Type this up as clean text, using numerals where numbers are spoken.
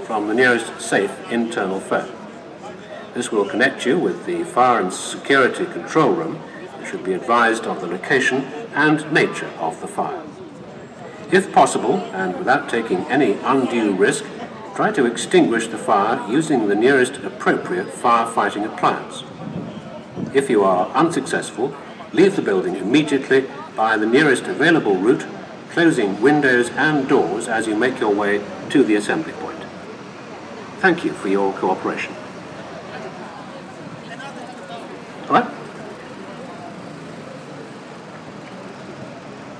from the nearest safe internal phone. This will connect you with the fire and security control room. You should be advised of the location and nature of the fire. If possible, and without taking any undue risk, try to extinguish the fire using the nearest appropriate firefighting appliance. If you are unsuccessful, leave the building immediately by the nearest available route, closing windows and doors as you make your way to the assembly point. Thank you for your cooperation.